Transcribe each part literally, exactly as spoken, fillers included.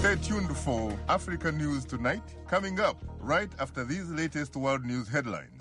Stay tuned for Africa News Tonight, coming up right after these latest world news headlines.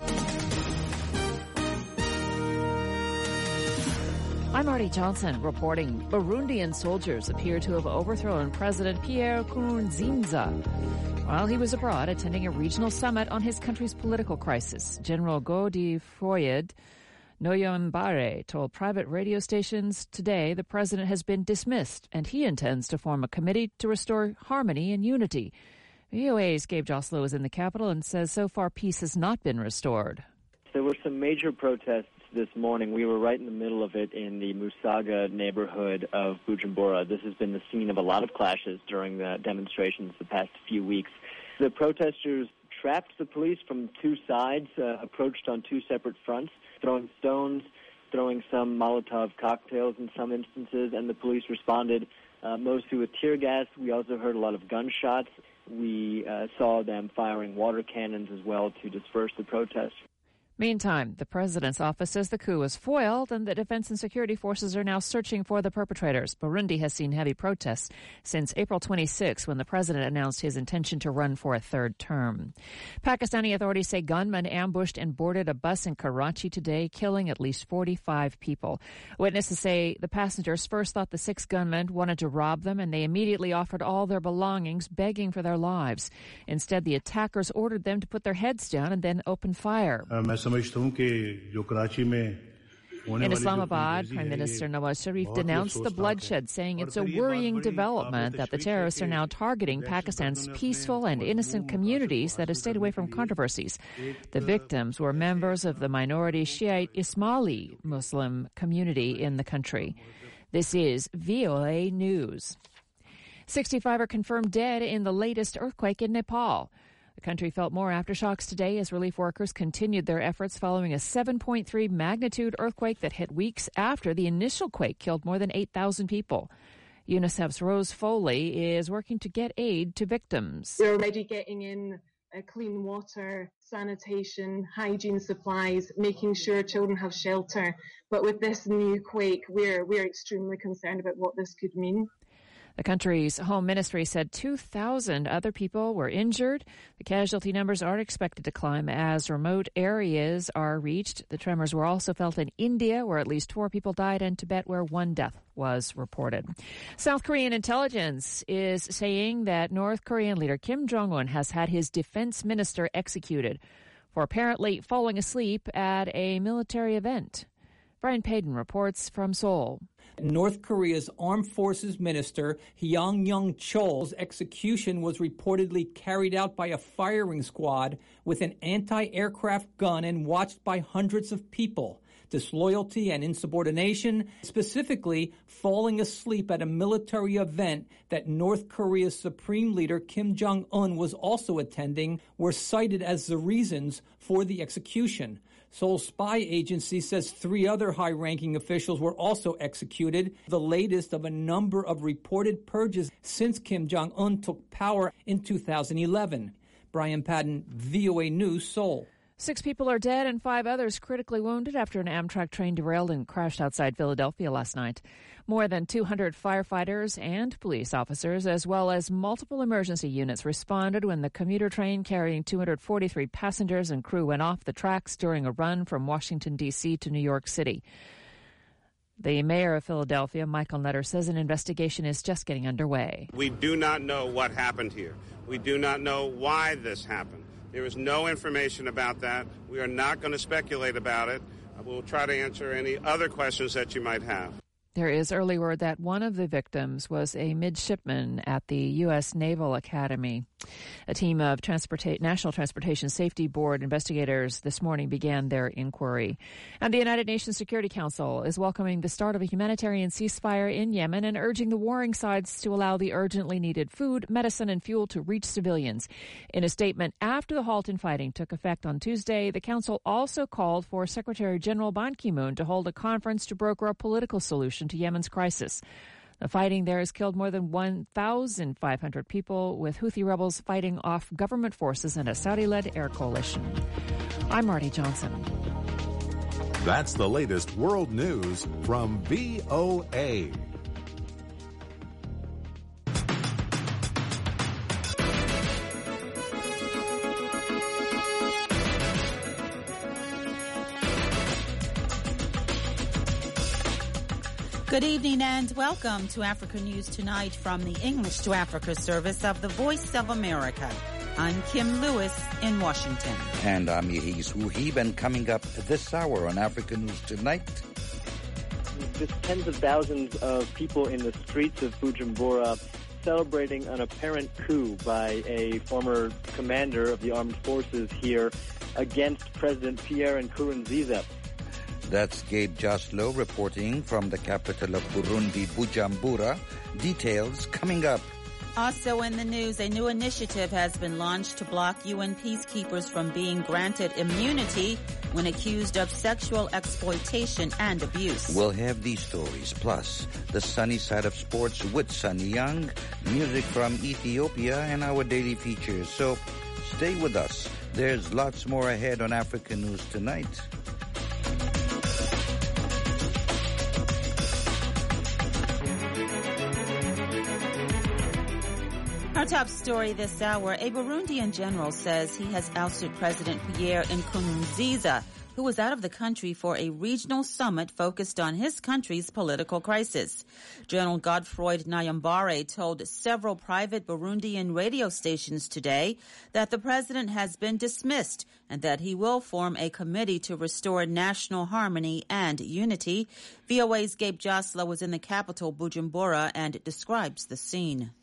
I'm Marty Johnson reporting. Burundian soldiers appear to have overthrown President Pierre Nkurunziza while he was abroad attending a regional summit on his country's political crisis. General Godefroid Niyombare told private radio stations today the president has been dismissed and he intends to form a committee to restore harmony and unity. V O A's Gabe Joslow is in the capital and says so far peace has not been restored. There were some major protests this morning. We were right in the middle of it in the Musaga neighborhood of Bujumbura. This has been the scene of a lot of clashes during the demonstrations the past few weeks. The protesters trapped the police from two sides, uh, approached on two separate fronts, throwing stones, throwing some Molotov cocktails in some instances, and the police responded uh, mostly with tear gas. We also heard a lot of gunshots. We uh, saw them firing water cannons as well to disperse the protests. Meantime, the president's office says the coup was foiled and the defense and security forces are now searching for the perpetrators. Burundi has seen heavy protests since April twenty-sixth when the president announced his intention to run for a third term. Pakistani authorities say gunmen ambushed and boarded a bus in Karachi today, killing at least forty-five people. Witnesses say the passengers first thought the six gunmen wanted to rob them and they immediately offered all their belongings, begging for their lives. Instead, the attackers ordered them to put their heads down and then open fire. Um, In Islamabad, Prime Minister Nawaz Sharif denounced the bloodshed, saying it's a worrying development that the terrorists are now targeting Pakistan's peaceful and innocent communities that have stayed away from controversies. The victims were members of the minority Shiite Ismaili Muslim community in the country. This is V O A News. sixty-five are confirmed dead in the latest earthquake in Nepal. The country felt more aftershocks today as relief workers continued their efforts following a seven point three magnitude earthquake that hit weeks after the initial quake killed more than eight thousand people. UNICEF's Rose Foley is working to get aid to victims. We're already getting in uh, clean water, sanitation, hygiene supplies, making sure children have shelter. But with this new quake, we're, we're extremely concerned about what this could mean. The country's home ministry said two thousand other people were injured. The casualty numbers are expected to climb as remote areas are reached. The tremors were also felt in India, where at least four people died, and Tibet, where one death was reported. South Korean intelligence is saying that North Korean leader Kim Jong-un has had his defense minister executed for apparently falling asleep at a military event. Brian Payton reports from Seoul. North Korea's Armed Forces Minister Hyang Young-chol's execution was reportedly carried out by a firing squad with an anti-aircraft gun and watched by hundreds of people. Disloyalty and insubordination, specifically falling asleep at a military event that North Korea's Supreme Leader Kim Jong-un was also attending, were cited as the reasons for the execution. Seoul's spy agency says three other high-ranking officials were also executed, the latest of a number of reported purges since Kim Jong-un took power in two thousand eleven. Brian Padden, V O A News, Seoul. Six people are dead and five others critically wounded after an Amtrak train derailed and crashed outside Philadelphia last night. More than two hundred firefighters and police officers, as well as multiple emergency units, responded when the commuter train carrying two hundred forty-three passengers and crew went off the tracks during a run from Washington, D C to New York City. The mayor of Philadelphia, Michael Nutter, says an investigation is just getting underway. We do not know what happened here. We do not know why this happened. There is no information about that. We are not going to speculate about it. We'll try to answer any other questions that you might have. There is early word that one of the victims was a midshipman at the U S Naval Academy. A team of Transporta- National Transportation Safety Board investigators this morning began their inquiry. And the United Nations Security Council is welcoming the start of a humanitarian ceasefire in Yemen and urging the warring sides to allow the urgently needed food, medicine, and fuel to reach civilians. In a statement after the halt in fighting took effect on Tuesday, the Council also called for Secretary General Ban Ki-moon to hold a conference to broker a political solution to Yemen's crisis. The fighting there has killed more than one thousand five hundred people, with Houthi rebels fighting off government forces and a Saudi-led air coalition. I'm Marty Johnson. That's the latest world news from V O A. Good evening and welcome to Africa News Tonight from the English to Africa service of the Voice of America. I'm Kim Lewis in Washington. And I'm Yehis Wuhib, and coming up this hour on Africa News Tonight. Just tens of thousands of people in the streets of Bujumbura celebrating an apparent coup by a former commander of the armed forces here against President Pierre Nkurunziza. That's Gabe Joslow reporting from the capital of Burundi, Bujumbura. Details coming up. Also in the news, a new initiative has been launched to block U N peacekeepers from being granted immunity when accused of sexual exploitation and abuse. We'll have these stories, plus the sunny side of sports with Sunny Young, music from Ethiopia, and our daily features. So stay with us. There's lots more ahead on Africa News Tonight. Our top story this hour, a Burundian general says he has ousted President Pierre Nkurunziza, who was out of the country for a regional summit focused on his country's political crisis. General Godefroid Niyombare told several private Burundian radio stations today that the president has been dismissed and that he will form a committee to restore national harmony and unity. V O A's Gabe Joslow was in the capital, Bujumbura, and describes the scene.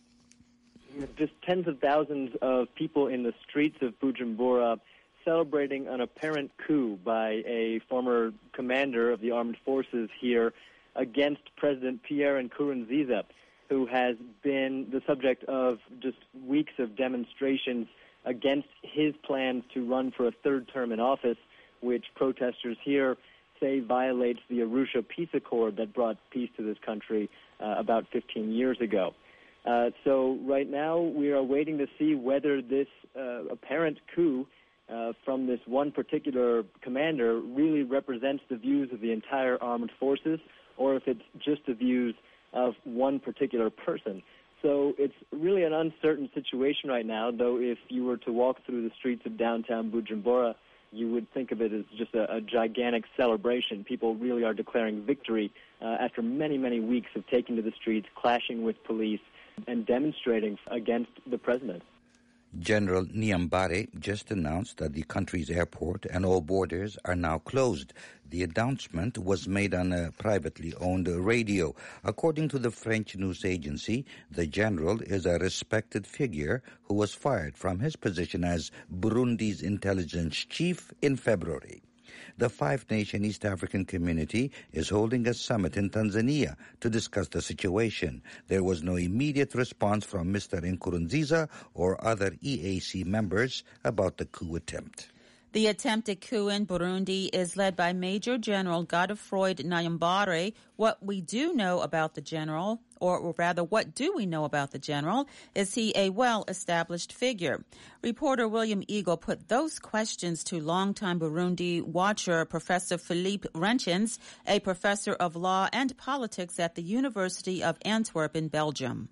Just tens of thousands of people in the streets of Bujumbura celebrating an apparent coup by a former commander of the armed forces here against President Pierre Nkurunziza, who has been the subject of just weeks of demonstrations against his plans to run for a third term in office, which protesters here say violates the Arusha Peace Accord that brought peace to this country uh, about fifteen years ago. Uh, so right now we are waiting to see whether this uh, apparent coup uh, from this one particular commander really represents the views of the entire armed forces, or if it's just the views of one particular person. So it's really an uncertain situation right now, though if you were to walk through the streets of downtown Bujumbura, you would think of it as just a, a gigantic celebration. People really are declaring victory uh, after many, many weeks of taking to the streets, clashing with police, and demonstrating against the president. General Niyombare just announced that the country's airport and all borders are now closed. The announcement was made on a privately owned radio. According to the French news agency, the general is a respected figure who was fired from his position as Burundi's intelligence chief in February. The five-nation East African community is holding a summit in Tanzania to discuss the situation. There was no immediate response from Mister Nkurunziza or other E A C members about the coup attempt. The attempted coup in Burundi is led by Major General Godefroid Niyombare. What we do know about the general, or rather, what do we know about the general? Is he a well-established figure? Reporter William Eagle put those questions to longtime Burundi watcher Professor Philippe Renchens, a professor of law and politics at the University of Antwerp in Belgium.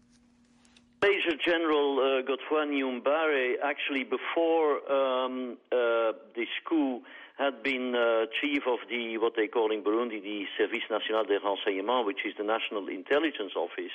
Major General uh, Godefroid Niyombare, actually before um, uh, this coup, had been uh, chief of the, what they call in Burundi, the Service National des Renseignements, which is the National Intelligence Office.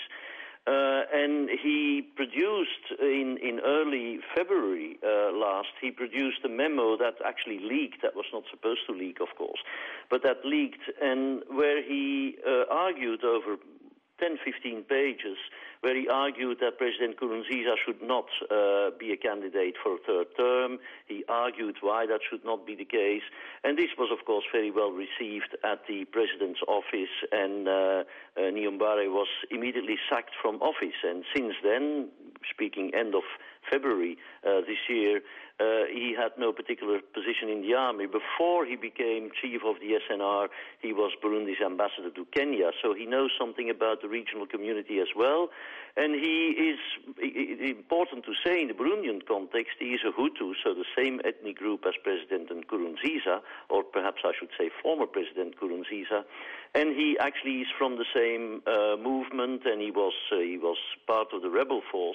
Uh, and he produced, in, in early February uh, last, he produced a memo that actually leaked, that was not supposed to leak, of course, but that leaked, and where he uh, argued over ten, fifteen pages, where he argued that President Nkurunziza should not uh, be a candidate for a third term. He argued why that should not be the case. And this was, of course, very well received at the president's office, and uh, uh, Niyombare was immediately sacked from office. And since then, speaking end of February uh, this year, uh, he had no particular position in the army. Before he became chief of the S N R, he was Burundi's ambassador to Kenya, so he knows something about the regional community as well. And he is, important to say, in the Burundian context, he is a Hutu, so the same ethnic group as President Nkurunziza, or perhaps I should say former President Nkurunziza. And he actually is from the same uh, movement, and he was uh, he was part of the rebel force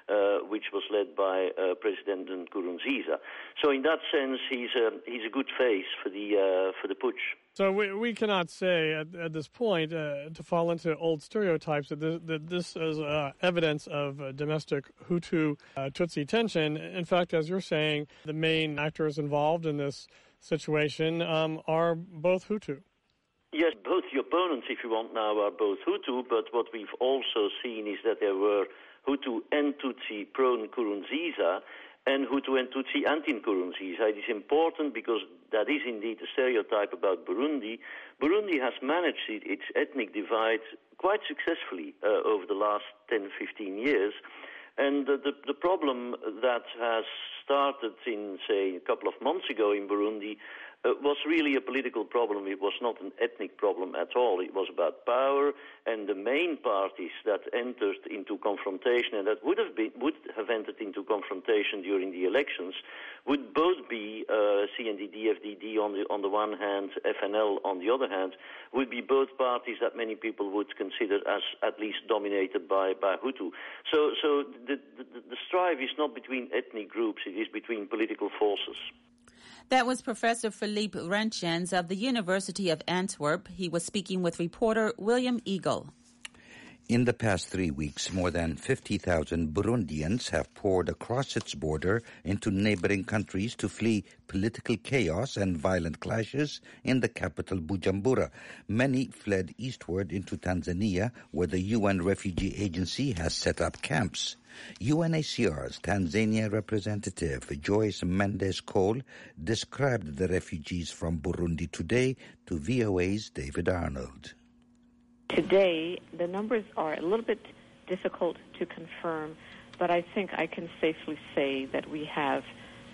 uh, which was led by uh, President Nkurunziza. So in that sense, he's a, he's a good face for the uh, for the putsch. So we we cannot say at, at this point, uh, to fall into old stereotypes, that this, that this is uh, evidence of uh, domestic Hutu-Tutsi uh, tension. In fact, as you're saying, the main actors involved in this situation um, are both Hutu. Yes, both the opponents, if you want now, are both Hutu, but what we've also seen is that there were Hutu and Tutsi pro-Nkurunziza, and Hutu and Tutsi anti-Nkurunziza. It is important because that is indeed a stereotype about Burundi. Burundi has managed it, its ethnic divide quite successfully uh, over the last ten, fifteen years. And uh, the, the problem that has started in, say, a couple of months ago in Burundi uh, was really a political problem. It was not an ethnic problem at all. It was about power, and the main parties that entered into confrontation and that would have been would have entered into confrontation during the elections would both be uh, C N D D F D D on the on the one hand, F N L on the other hand, would be both parties that many people would consider as at least dominated by, by Hutu. So, so the, the the strife is not between ethnic groups; it is between political forces. That was Professor Philippe Rentjens of the University of Antwerp. He was speaking with reporter William Eagle. In the past three weeks, more than fifty thousand Burundians have poured across its border into neighboring countries to flee political chaos and violent clashes in the capital Bujumbura. Many fled eastward into Tanzania, where the U N Refugee Agency has set up camps. U N H C R's Tanzania representative Joyce Mendes Cole described the refugees from Burundi today to V O A's David Arnold. Today, the numbers are a little bit difficult to confirm, but I think I can safely say that we have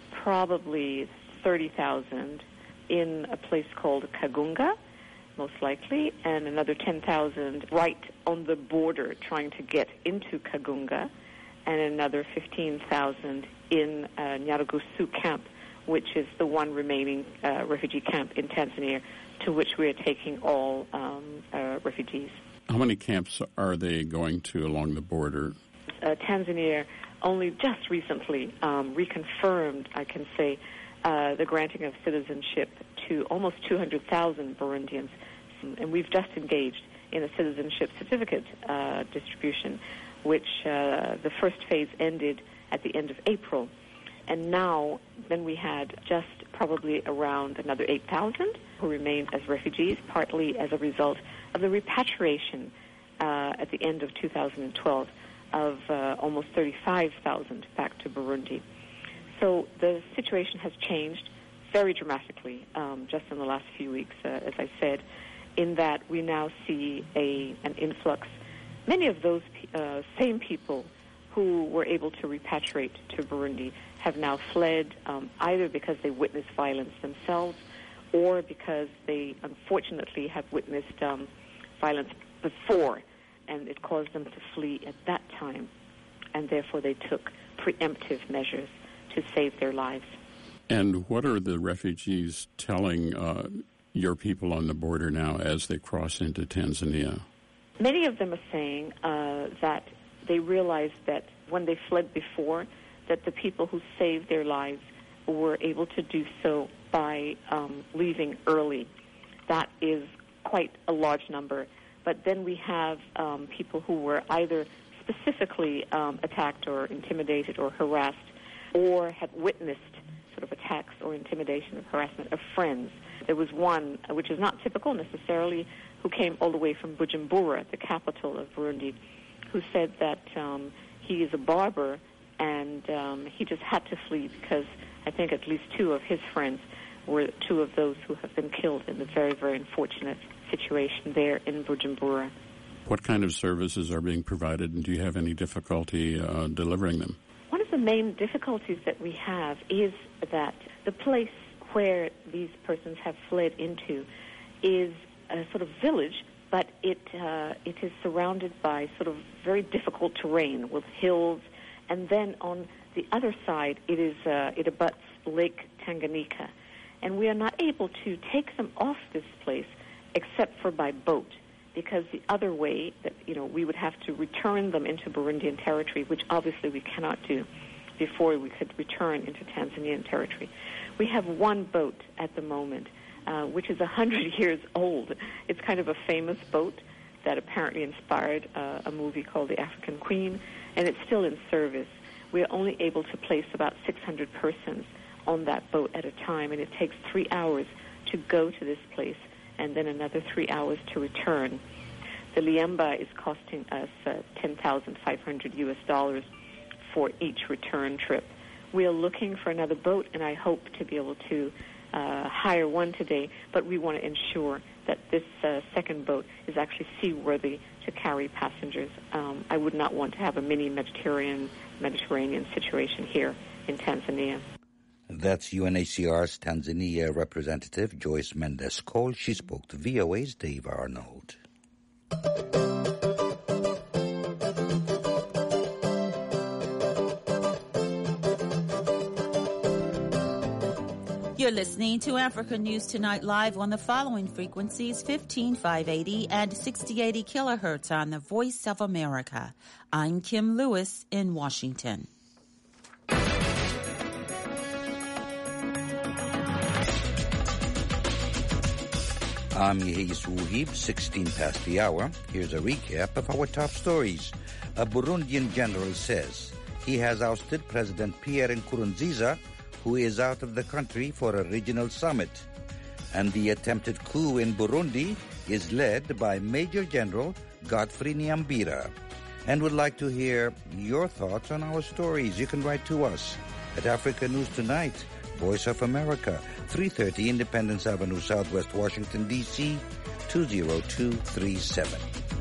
probably thirty thousand in a place called Kagunga, most likely, and another ten thousand right on the border trying to get into Kagunga, and another fifteen thousand in uh, Nyarugusu camp, which is the one remaining uh, refugee camp in Tanzania, to which we are taking all um, uh, refugees. How many camps are they going to along the border? Uh, Tanzania only just recently um, reconfirmed, I can say, uh, the granting of citizenship to almost two hundred thousand Burundians. And we've just engaged in a citizenship certificate uh, distribution, which uh, the first phase ended at the end of April. And now, then we had just probably around another eight thousand who remain as refugees, partly as a result of the repatriation uh, at the end of two thousand twelve of uh, almost thirty-five thousand back to Burundi. So the situation has changed very dramatically um, just in the last few weeks, uh, as I said, in that we now see a an influx. Many of those uh, same people who were able to repatriate to Burundi have now fled um, either because they witnessed violence themselves or because they unfortunately have witnessed um, violence before, and it caused them to flee at that time, and therefore they took preemptive measures to save their lives. And what are the refugees telling uh, your people on the border now as they cross into Tanzania? Many of them are saying uh, that they realized that when they fled before, that the people who saved their lives were able to do so by um, leaving early. That is quite a large number. But then we have um, people who were either specifically um, attacked or intimidated or harassed, or had witnessed sort of attacks or intimidation or harassment of friends. There was one, which is not typical necessarily, who came all the way from Bujumbura, the capital of Burundi, who said that um, he is a barber, and um, he just had to flee because I think at least two of his friends were two of those who have been killed in the very, very unfortunate situation there in Bujumbura. What kind of services are being provided, and do you have any difficulty uh, delivering them? One of the main difficulties that we have is that the place where these persons have fled into is a sort of village, but it uh, it is surrounded by sort of very difficult terrain with hills, and then on the other side it is uh, it abuts Lake Tanganyika, and we are not able to take them off this place except for by boat, because the other way that, you know, we would have to return them into Burundian territory, which obviously we cannot do before we could return into Tanzanian territory. We have one boat at the moment, uh, which is one hundred years old. It's kind of a famous boat that apparently inspired uh, a movie called The African Queen, and it's still in service. We are only able to place about six hundred persons on that boat at a time, and it takes three hours to go to this place and then another three hours to return. The Liemba is costing us uh, ten thousand five hundred U S dollars for each return trip. We are looking for another boat, and I hope to be able to uh, hire one today, but we want to ensure that this uh, second boat is actually seaworthy to carry passengers. Um, I would not want to have a mini Mediterranean, Mediterranean situation here in Tanzania. That's U N H C R's Tanzania representative, Joyce Mendez-Cole. She spoke to V O A's Dave Arnold. You're listening to Africa News Tonight live on the following frequencies, fifteen five eighty and sixty eighty kilohertz on the Voice of America. I'm Kim Lewis in Washington. I'm Yehis Wuhib, sixteen past the hour. Here's a recap of our top stories. A Burundian general says he has ousted President Pierre Nkurunziza, who is out of the country for a regional summit. And the attempted coup in Burundi is led by Major General Godfrey Niambira. And would like to hear your thoughts on our stories. You can write to us at Africa News Tonight, Voice of America, three thirty Independence Avenue, Southwest Washington, D C, two zero two three seven.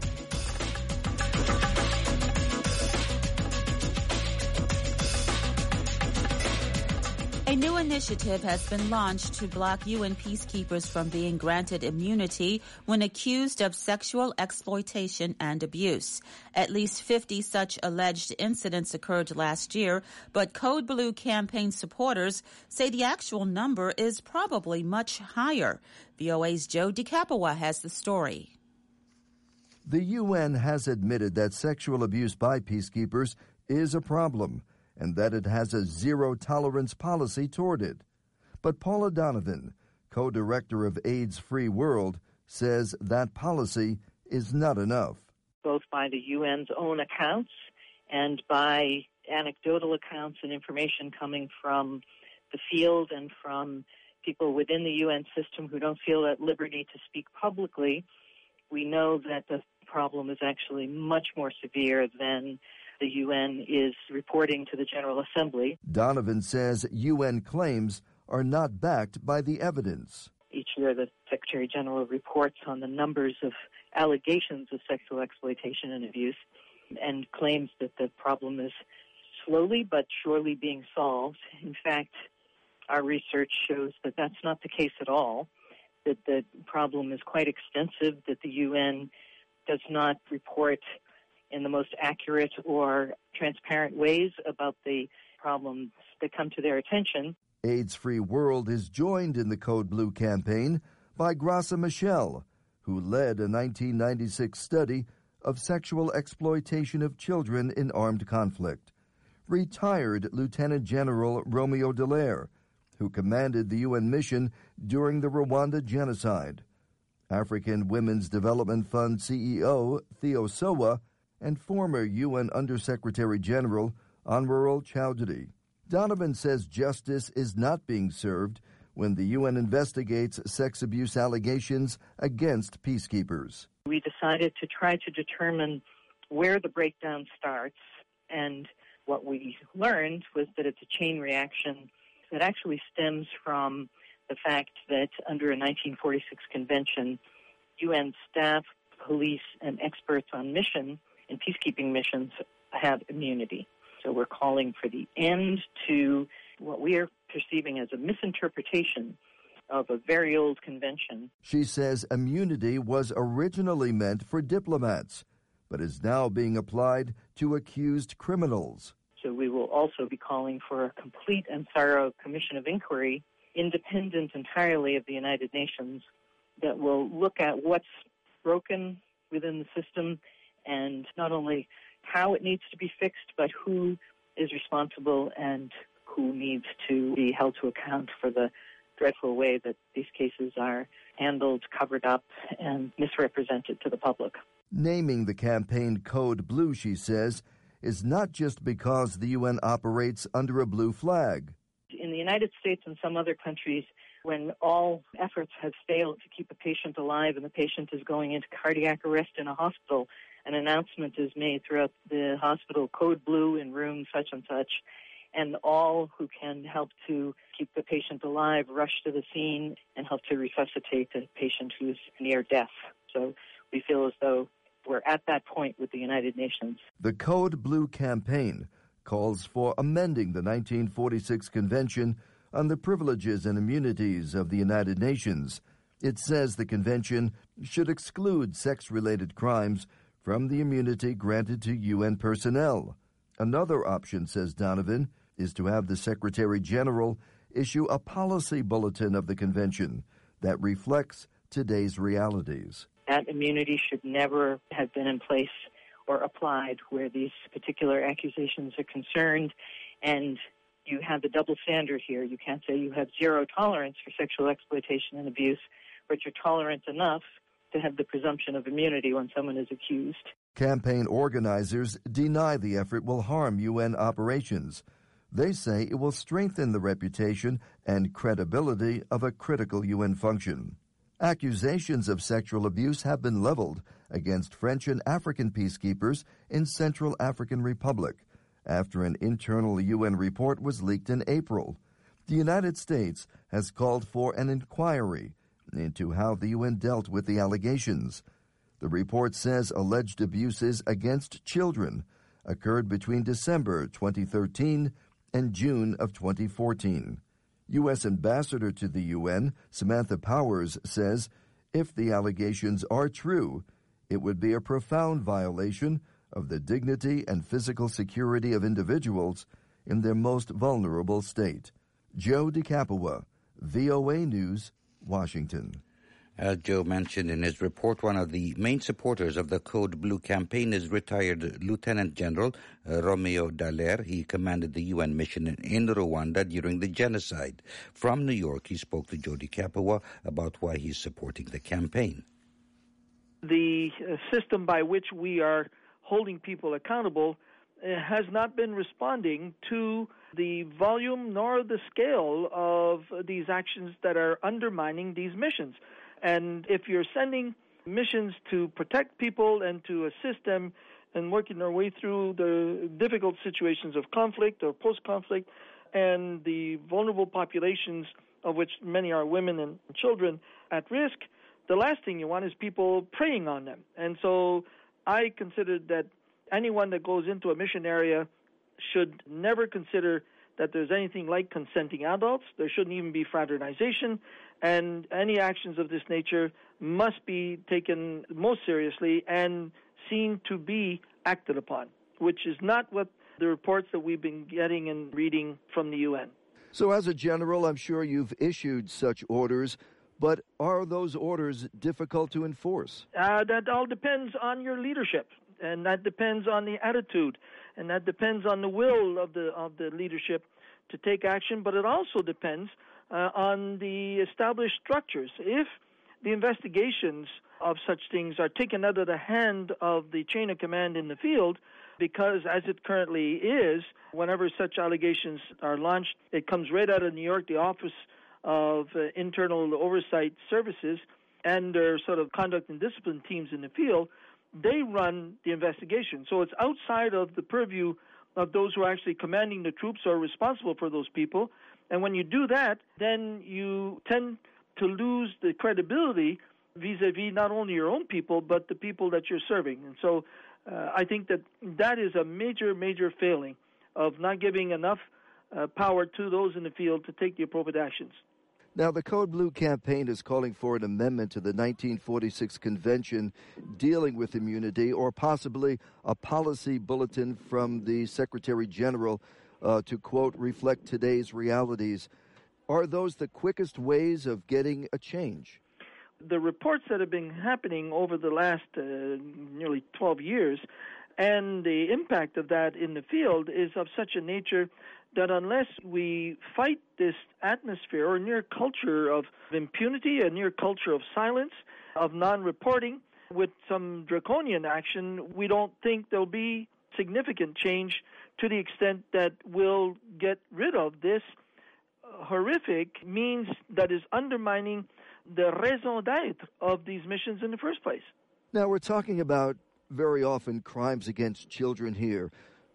A new initiative has been launched to block U N peacekeepers from being granted immunity when accused of sexual exploitation and abuse. At least fifty such alleged incidents occurred last year, but Code Blue campaign supporters say the actual number is probably much higher. V O A's Joe DeCapua has the story. The U N has admitted that sexual abuse by peacekeepers is a problem, and that it has a zero-tolerance policy toward it. But Paula Donovan, co-director of AIDS Free World, says that policy is not enough. Both by the U N's own accounts and by anecdotal accounts and information coming from the field and from people within the U N system who don't feel at liberty to speak publicly, we know that the problem is actually much more severe than the U N is reporting to the General Assembly. Donovan says U N claims are not backed by the evidence. Each year the Secretary General reports on the numbers of allegations of sexual exploitation and abuse and claims that the problem is slowly but surely being solved. In fact, our research shows that that's not the case at all, that the problem is quite extensive, that the U N does not report in the most accurate or transparent ways about the problems that come to their attention. AIDS Free World is joined in the Code Blue campaign by Graça Michel, who led a nineteen ninety-six study of sexual exploitation of children in armed conflict. Retired Lieutenant General Romeo Dallaire, who commanded the U N mission during the Rwanda genocide. African Women's Development Fund C E O Theo Sowa, and former U N Undersecretary General Anwar Chowdhury. Donovan says justice is not being served when the U N investigates sex abuse allegations against peacekeepers. We decided to try to determine where the breakdown starts, and what we learned was that it's a chain reaction that actually stems from the fact that under a nineteen forty-six convention, U N staff, police, and experts on mission and peacekeeping missions have immunity. So we're calling for the end to what we are perceiving as a misinterpretation of a very old convention. She says immunity was originally meant for diplomats, but is now being applied to accused criminals. So we will also be calling for a complete and thorough commission of inquiry, independent entirely of the United Nations, that will look at what's broken within the system, and not only how it needs to be fixed, but who is responsible and who needs to be held to account for the dreadful way that these cases are handled, covered up, and misrepresented to the public. Naming the campaign Code Blue, she says, is not just because the U N operates under a blue flag. In the United States and some other countries, when all efforts have failed to keep a patient alive and the patient is going into cardiac arrest in a hospital, an announcement is made throughout the hospital, Code Blue in room such and such, and all who can help to keep the patient alive rush to the scene and help to resuscitate the patient who's near death. So we feel as though we're at that point with the United Nations. The Code Blue campaign calls for amending the nineteen forty-six Convention on the Privileges and Immunities of the United Nations. It says the convention should exclude sex-related crimes from the immunity granted to U N personnel. Another option, says Donovan, is to have the Secretary General issue a policy bulletin of the convention that reflects today's realities. That immunity should never have been in place or applied where these particular accusations are concerned, and you have the double standard here. You can't say you have zero tolerance for sexual exploitation and abuse, but you're tolerant enough to have the presumption of immunity when someone is accused. Campaign organizers deny the effort will harm U N operations. They say it will strengthen the reputation and credibility of a critical U N function. Accusations of sexual abuse have been leveled against French and African peacekeepers in Central African Republic after an internal U N report was leaked in April. The United States has called for an inquiry into how the U N dealt with the allegations. The report says alleged abuses against children occurred between December twenty thirteen and June of twenty fourteen. U S Ambassador to the U N, Samantha Powers, says if the allegations are true, it would be a profound violation of the dignity and physical security of individuals in their most vulnerable state. Joe DeCapua, V O A News, Washington. As Joe mentioned in his report, one of the main supporters of the Code Blue campaign is retired Lieutenant General uh, Romeo Dallaire. He commanded the U N mission in, in Rwanda during the genocide. From New York, he spoke to Joe DeCapua about why he's supporting the campaign. The uh, system by which we are holding people accountable uh, has not been responding to the volume nor the scale of these actions that are undermining these missions. And if you're sending missions to protect people and to assist them in working their way through the difficult situations of conflict or post-conflict and the vulnerable populations, of which many are women and children at risk, the last thing you want is people preying on them. And so I consider that anyone that goes into a mission area should never consider that there's anything like consenting adults. There shouldn't even be fraternization, and any actions of this nature must be taken most seriously and seen to be acted upon, which is not what the reports that we've been getting and reading from the U N. So as a general, I'm sure you've issued such orders, but are those orders difficult to enforce? Uh, that all depends on your leadership, and that depends on the attitude, and that depends on the will of the of the leadership to take action, but it also depends uh, on the established structures. If the investigations of such things are taken out of the hand of the chain of command in the field, because as it currently is, whenever such allegations are launched, it comes right out of New York, the Office of uh, Internal Oversight Services, and their sort of conduct and discipline teams in the field. They run the investigation. So it's outside of the purview of those who are actually commanding the troops or responsible for those people. And when you do that, then you tend to lose the credibility vis-a-vis not only your own people, but the people that you're serving. And so uh, I think that that is a major, major failing of not giving enough uh, power to those in the field to take the appropriate actions. Now, the Code Blue campaign is calling for an amendment to the nineteen forty-six Convention dealing with immunity, or possibly a policy bulletin from the Secretary General uh, to, quote, reflect today's realities. Are those the quickest ways of getting a change? the reports that have been happening over the last uh, nearly twelve years and the impact of that in the field is of such a nature that unless we fight this atmosphere or near culture of impunity, a near culture of silence, of non-reporting, with some draconian action, we don't think there'll be significant change to the extent that we'll get rid of this horrific means that is undermining the raison d'etre of these missions in the first place. Now, we're talking about very often crimes against children here.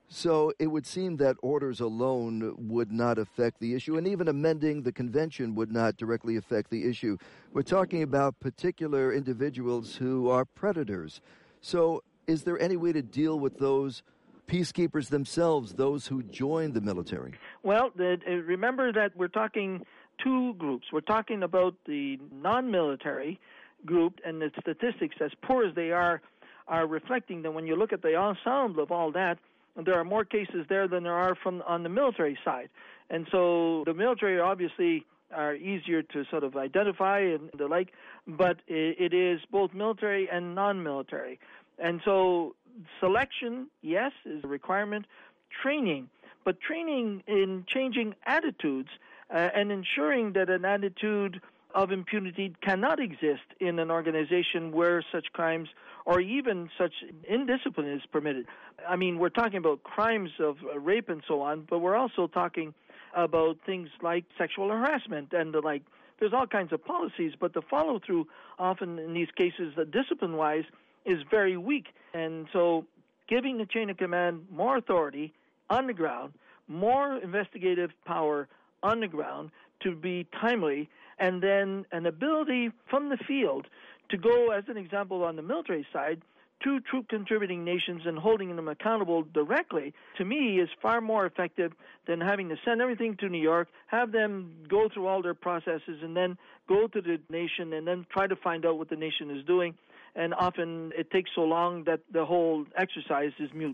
So it would seem that orders alone would not affect the issue, and even amending the convention would not directly affect the issue. We're talking about particular individuals who are predators. So is there any way to deal with those peacekeepers themselves, those who join the military? Well, the, uh, remember that we're talking two groups. We're talking about the non-military group, and the statistics, as poor as they are, are reflecting that when you look at the ensemble of all that, there are more cases there than there are from on the military side. And so the military obviously are easier to sort of identify and the like, but it, it is both military and non-military. And so selection, yes, is a requirement. Training, but training in changing attitudes uh, and ensuring that an attitude of impunity cannot exist in an organization where such crimes or even such indiscipline is permitted. I mean, we're talking about crimes of rape and so on, but we're also talking about things like sexual harassment and the like. There's all kinds of policies, but the follow-through often in these cases, uh, discipline-wise, is very weak. And so giving the chain of command more authority on the ground, more investigative power on the ground to be timely, and then an ability from the field to go, as an example, on the military side, to troop contributing nations and holding them accountable directly, to me, is far more effective than having to send everything to New York, have them go through all their processes, and then go to the nation and then try to find out what the nation is doing. And often it takes so long that the whole exercise is mute.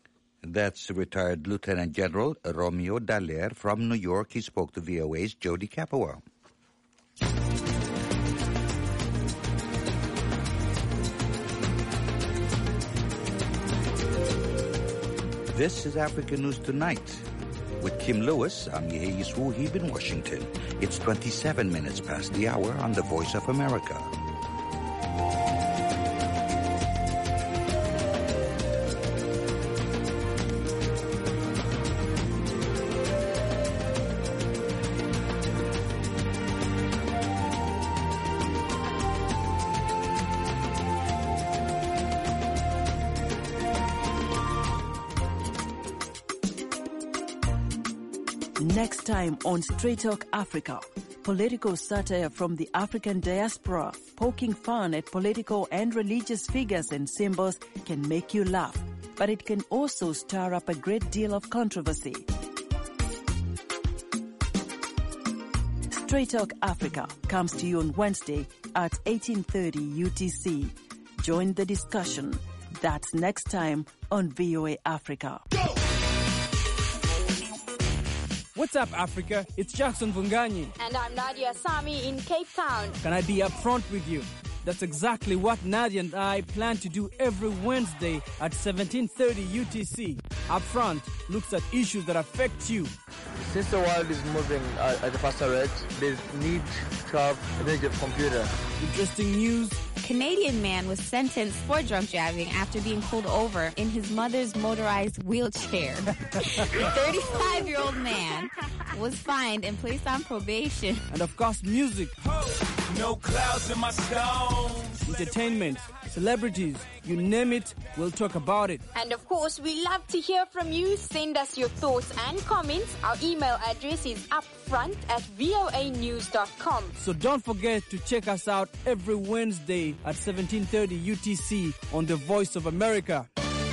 That's retired Lieutenant General Romeo Dallaire from New York. He spoke to V O A's Jody Capua. This is Africa News Tonight. With Kim Lewis, I'm Yehi Swuhib in Washington. It's twenty-seven minutes past the hour on the Voice of America. Next time on Straight Talk Africa, political satire from the African diaspora, poking fun at political and religious figures and symbols can make you laugh, but it can also stir up a great deal of controversy. Straight Talk Africa comes to you on Wednesday at eighteen thirty U T C. Join the discussion. That's next time on V O A Africa. Go! What's up, Africa? It's Jackson Vunganyi. And I'm Nadia Sami in Cape Town. Can I be upfront with you? That's exactly what Nadia and I plan to do every Wednesday at seventeen thirty U T C. Upfront looks at issues that affect you. Since the world is moving uh, at a faster rate, there's need to have a native computer. Interesting news. Canadian man was sentenced for drunk driving after being pulled over in his mother's motorized wheelchair. The thirty-five-year-old man was fined and placed on probation. And of course, music. No clouds in my stones. Entertainment, celebrities, you name it, we'll talk about it. And of course, we love to hear from you. Send us your thoughts and comments. Our email address is upfront at voa news dot com. So don't forget to check us out every Wednesday at seventeen thirty U T C on The Voice of America.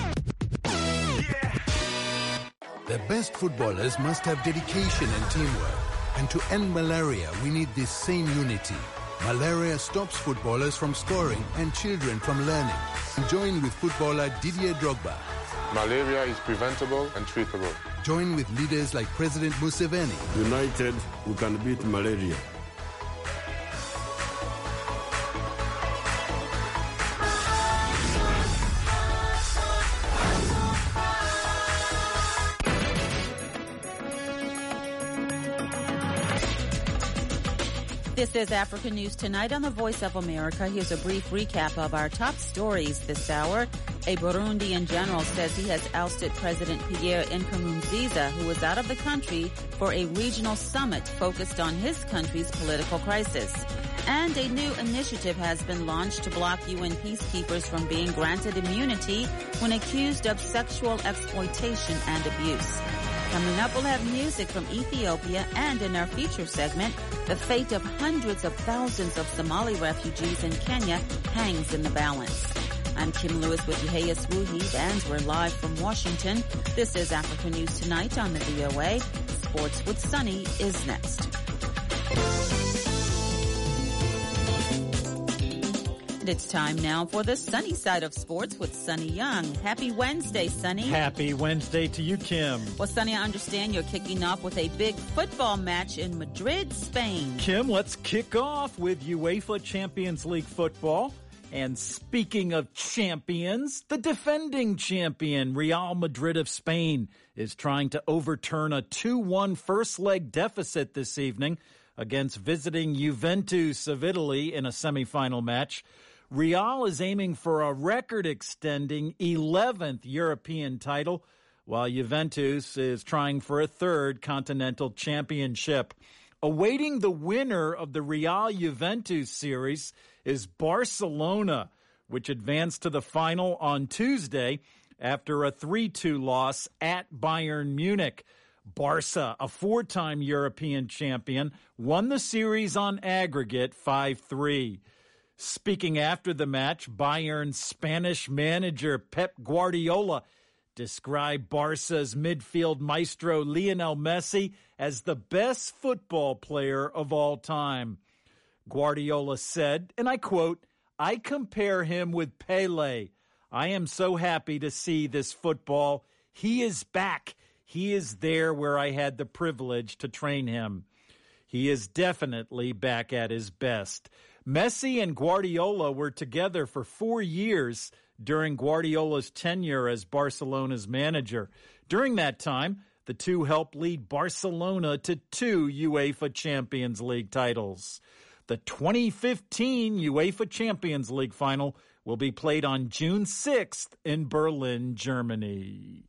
The best footballers must have dedication and teamwork. And to end malaria, we need this same unity. Malaria stops footballers from scoring and children from learning. Join with footballer Didier Drogba. Malaria is preventable and treatable. Join with leaders like President Museveni. United, we can beat malaria. This is Africa News Tonight on the Voice of America. Here's a brief recap of our top stories this hour. A Burundian general says he has ousted President Pierre Nkurunziza, who was out of the country for a regional summit focused on his country's political crisis. And a new initiative has been launched to block U N peacekeepers from being granted immunity when accused of sexual exploitation and abuse. Coming up, we'll have music from Ethiopia, and in our feature segment, the fate of hundreds of thousands of Somali refugees in Kenya hangs in the balance. I'm Kim Lewis with Yehia Swuhid, and we're live from Washington. This is Africa News Tonight on the V O A. Sports with Sunny is next. It's time now for the sunny side of sports with Sunny Young. Happy Wednesday, Sunny. Happy Wednesday to you, Kim. Well, Sunny, I understand you're kicking off with a big football match in Madrid, Spain. Kim, let's kick off with UEFA Champions League football. And speaking of champions, the defending champion, Real Madrid of Spain, is trying to overturn a two one first leg deficit this evening against visiting Juventus of Italy in a semifinal match. Real is aiming for a record-extending eleventh European title, while Juventus is trying for a third continental championship. Awaiting the winner of the Real-Juventus series is Barcelona, which advanced to the final on Tuesday after a three two loss at Bayern Munich. Barca, a four-time European champion, won the series on aggregate five three. Speaking after the match, Bayern's Spanish manager Pep Guardiola described Barca's midfield maestro Lionel Messi as the best football player of all time. Guardiola said, and I quote, "I compare him with Pele. I am so happy to see this football. He is back. He is there where I had the privilege to train him." He is definitely back at his best. Messi and Guardiola were together for four years during Guardiola's tenure as Barcelona's manager. During that time, the two helped lead Barcelona to two UEFA Champions League titles. The twenty fifteen UEFA Champions League final will be played on June sixth in Berlin, Germany.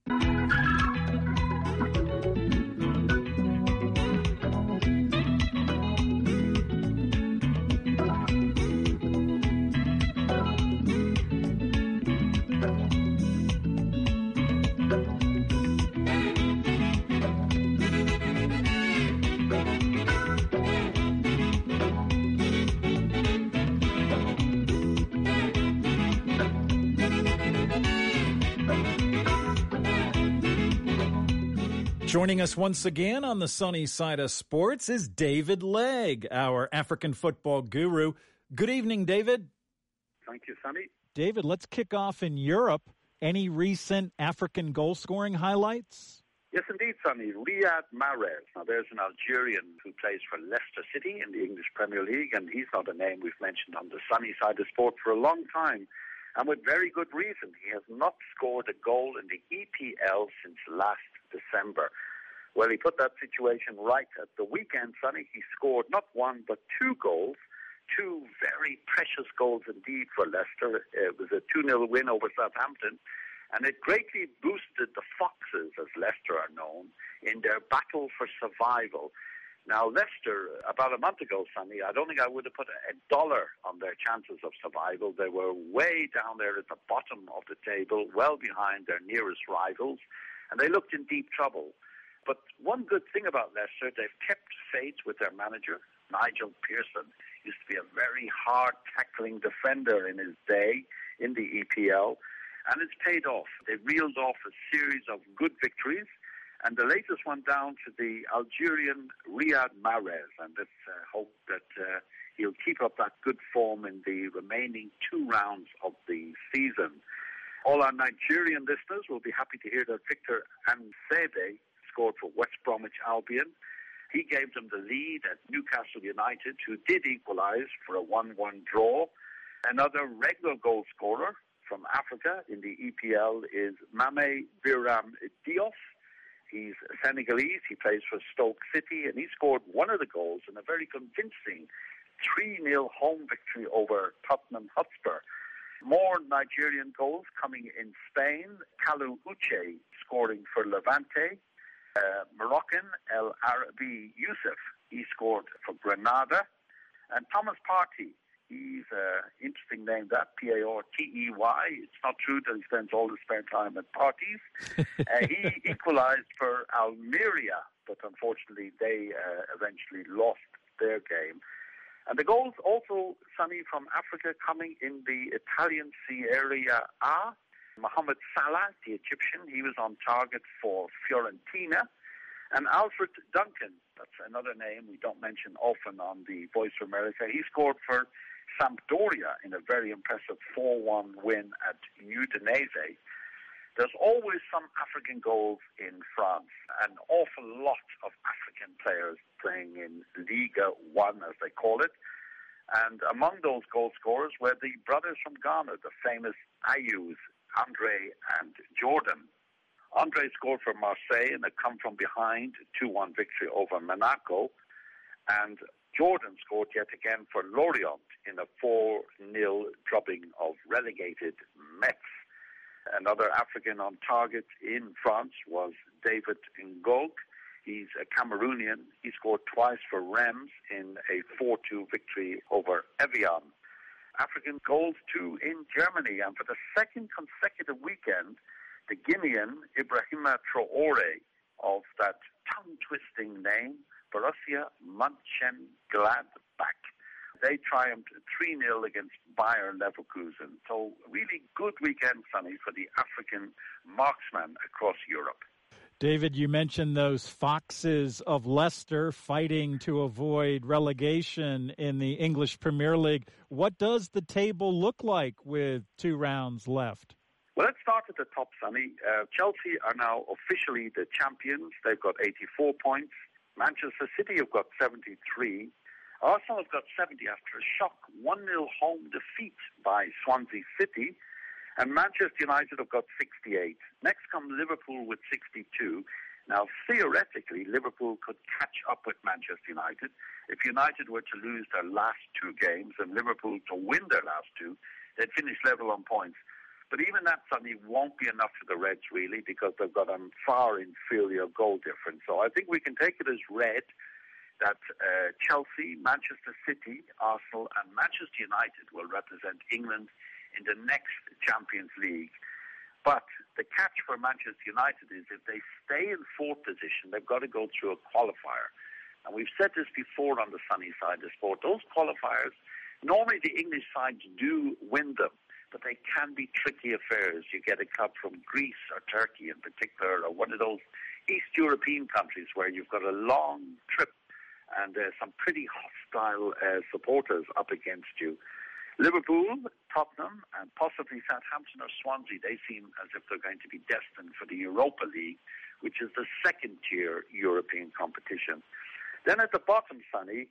Joining us once again on the sunny side of sports is David Legg, our African football guru. Good evening, David. Thank you, Sunny. David, let's kick off in Europe. Any recent African goal-scoring highlights? Yes, indeed, Sonny. Riyad Mahrez. Now, there's an Algerian who plays for Leicester City in the English Premier League, and he's not a name we've mentioned on the sunny side of sport for a long time, and with very good reason. He has not scored a goal in the E P L since last December. Well, he put that situation right at the weekend, Sonny. He scored not one, but two goals, two very precious goals indeed for Leicester. It was a two nil win over Southampton, and it greatly boosted the Foxes, as Leicester are known, in their battle for survival. Now, Leicester, about a month ago, Sonny, I don't think I would have put a dollar on their chances of survival. They were way down there at the bottom of the table, well behind their nearest rivals, and they looked in deep trouble. But one good thing about Leicester, they've kept faith with their manager, Nigel Pearson. Used to be a very hard-tackling defender in his day in the E P L, and it's paid off. They reeled off a series of good victories, and the latest one down to the Algerian Riyad Mahrez, and let's uh, hope that uh, he'll keep up that good form in the remaining two rounds of the season. All our Nigerian listeners will be happy to hear that Victor Ansebe scored for West Bromwich Albion. He gave them the lead at Newcastle United, who did equalise for a one one draw. Another regular goal scorer from Africa in the E P L is Mame Biram Diop. He's Senegalese. He plays for Stoke City, and he scored one of the goals in a very convincing three nil home victory over Tottenham Hotspur. More Nigerian goals coming in Spain. Kalu Uche scoring for Levante. Uh, Moroccan El Arabi Youssef, he scored for Granada. And Thomas Partey, he's an interesting name, that P A R T E Y. It's not true that he spends all his spare time at parties. uh, he equalized for Almeria, but unfortunately they uh, eventually lost their game. And the goals also, Sonny, from Africa coming in the Italian Serie A. Mohamed Salah, the Egyptian, he was on target for Fiorentina. And Alfred Duncan, that's another name we don't mention often on the Voice of America, he scored for Sampdoria in a very impressive four one win at Udinese. There's always some African goals in France, an awful lot of African players playing in Liga One, as they call it. And among those goal scorers were the brothers from Ghana, the famous Ayus, Andre and Jordan. Andre scored for Marseille in a come-from-behind two one victory over Monaco. And Jordan scored yet again for Lorient in a four nil drubbing of relegated Metz. Another African on target in France was David Ngog. He's a Cameroonian. He scored twice for Reims in a four two victory over Evian. African goals too in Germany, and for the second consecutive weekend, the Guinean Ibrahima Traore of that tongue-twisting name, Borussia Mönchengladbach. They triumphed three nil against Bayer Leverkusen. So really good weekend, Sonny, for the African marksmen across Europe. David, you mentioned those Foxes of Leicester fighting to avoid relegation in the English Premier League. What does the table look like with two rounds left? Well, let's start at the top, Sonny. Uh, Chelsea are now officially the champions. They've got eighty-four points. Manchester City have got seventy-three. Arsenal have got seventy after a shock one nil home defeat by Swansea City. And Manchester United have got sixty-eight. Next come Liverpool with sixty-two. Now, theoretically, Liverpool could catch up with Manchester United. If United were to lose their last two games and Liverpool to win their last two, they'd finish level on points. But even that suddenly won't be enough for the Reds, really, because they've got a far inferior goal difference. So I think we can take it as read that uh, Chelsea, Manchester City, Arsenal, and Manchester United will represent England in the next Champions League. But the catch for Manchester United is if they stay in fourth position, they've got to go through a qualifier. And we've said this before on the sunny side of sport. Those qualifiers, normally the English sides do win them, but they can be tricky affairs. You get a club from Greece or Turkey in particular, or one of those East European countries where you've got a long trip and uh, some pretty hostile uh, supporters up against you. Liverpool, Tottenham, and possibly Southampton or Swansea, they seem as if they're going to be destined for the Europa League, which is the second-tier European competition. Then at the bottom, Sonny,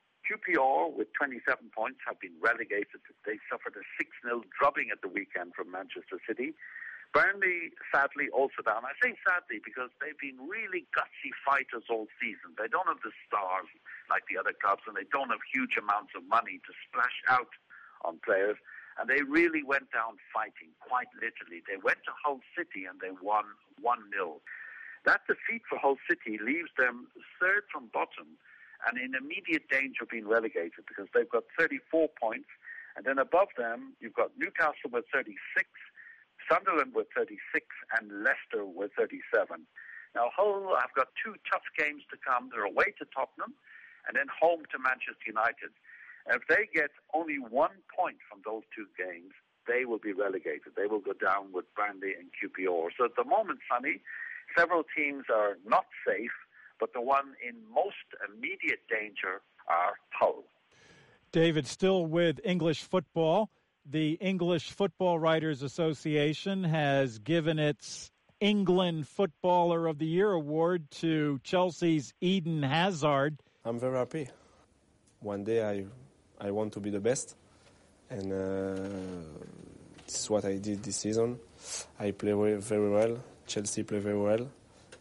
Q P R with twenty-seven points have been relegated. They suffered a six nil drubbing at the weekend from Manchester City. Burnley, sadly, also down. I say sadly because they've been really gutsy fighters all season. They don't have the stars like the other clubs, and they don't have huge amounts of money to splash out on players, and they really went down fighting, quite literally. They went to Hull City and they won one nil. That defeat for Hull City leaves them third from bottom and in immediate danger of being relegated because they've got thirty-four points, and then above them you've got Newcastle with thirty-six, Sunderland with thirty-six, and Leicester with thirty-seven. Now Hull have got two tough games to come. They're away to Tottenham and then home to Manchester United. If they get only one point from those two games, they will be relegated. They will go down with Burnley and Q P R. So at the moment, Sonny, several teams are not safe, but the one in most immediate danger are Hull. David, still with English football, the English Football Writers Association has given its England Footballer of the Year award to Chelsea's Eden Hazard. I'm very happy. One day I I want to be the best, and uh, this is what I did this season. I play very well, Chelsea play very well,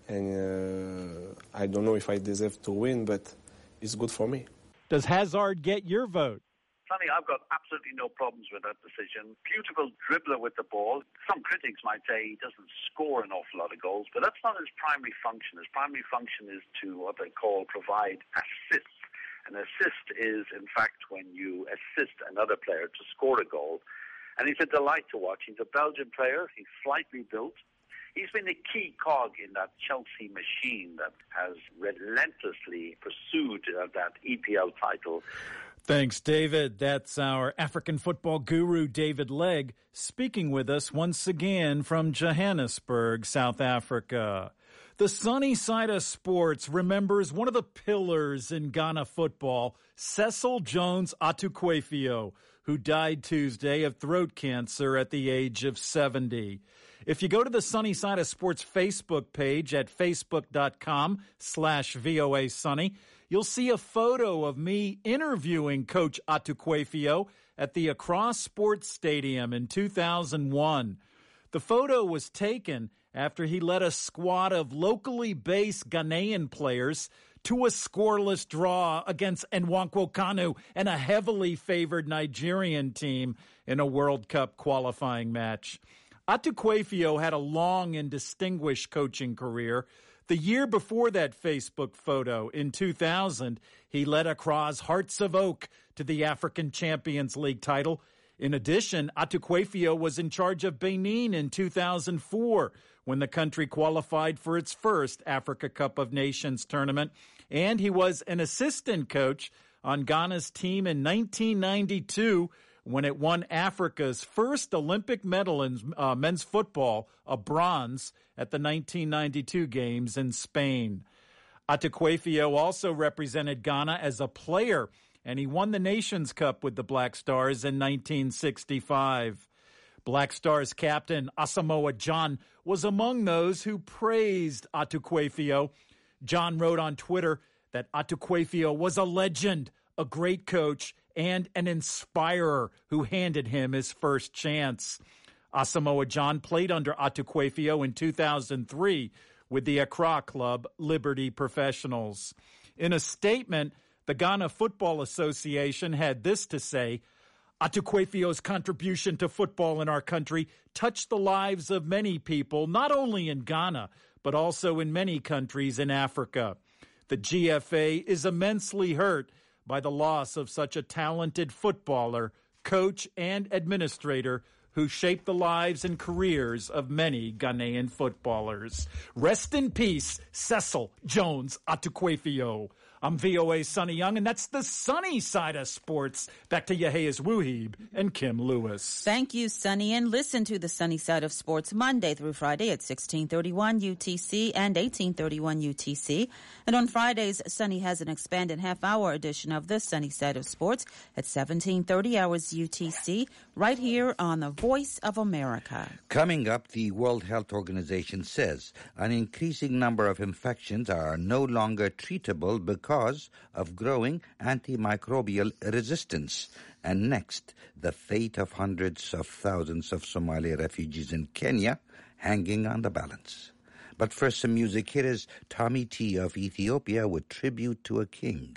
and uh, I don't know if I deserve to win, but it's good for me. Does Hazard get your vote? Sonny, I've got absolutely no problems with that decision. Beautiful dribbler with the ball. Some critics might say he doesn't score an awful lot of goals, but that's not his primary function. His primary function is to what they call provide assists. An assist is, in fact, when you assist another player to score a goal. And he's a delight to watch. He's a Belgian player. He's slightly built. He's been a key cog in that Chelsea machine that has relentlessly pursued uh, that E P L title. Thanks, David. That's our African football guru, David Legg, speaking with us once again from Johannesburg, South Africa. The sunny side of sports remembers one of the pillars in Ghana football, Cecil Jones Atuquefio, who died Tuesday of throat cancer at the age of seventy. If you go to the Sunny Side of Sports Facebook page at facebook.com slash VOA Sunny, you'll see a photo of me interviewing Coach Atuquefio at the Accra Sports Stadium in two thousand one. The photo was taken after he led a squad of locally based Ghanaian players to a scoreless draw against Nwankwo Kanu and a heavily favored Nigerian team in a World Cup qualifying match. Atuquefio had a long and distinguished coaching career. The year before that Facebook photo, in two thousand, he led Accra's Hearts of Oak to the African Champions League title. In addition, Atuquefio was in charge of Benin in two thousand four when the country qualified for its first Africa Cup of Nations tournament. And he was an assistant coach on Ghana's team in nineteen ninety-two when it won Africa's first Olympic medal in uh, men's football, a bronze, at the nineteen ninety-two Games in Spain. Atuquefio also represented Ghana as a player, and he won the Nations Cup with the Black Stars in nineteen sixty-five. Black Stars captain Asamoah Gyan was among those who praised Atuquefio. Gyan wrote on Twitter that Atuquefio was a legend, a great coach, and an inspirer who handed him his first chance. Asamoah Gyan played under Atuquefio in two thousand three with the Accra club Liberty Professionals. In a statement, the Ghana Football Association had this to say: Atuquefio's contribution to football in our country touched the lives of many people, not only in Ghana, but also in many countries in Africa. The G F A is immensely hurt by the loss of such a talented footballer, coach, and administrator who shaped the lives and careers of many Ghanaian footballers. Rest in peace, Cecil Jones Atuquefio. I'm V O A's Sonny Young, and that's the sunny side of sports. Back to Yehias Wuhib and Kim Lewis. Thank you, Sonny, and listen to the sunny side of sports Monday through Friday at sixteen thirty-one U T C and eighteen thirty-one U T C. And on Fridays, Sonny has an expanded half-hour edition of the sunny side of sports at seventeen thirty hours U T C, right here on the Voice of America. Coming up, the World Health Organization says an increasing number of infections are no longer treatable because Because of growing antimicrobial resistance. And next, the fate of hundreds of thousands of Somali refugees in Kenya hanging on the balance. But first, some music. Here is Tommy T of Ethiopia with Tribute to a King.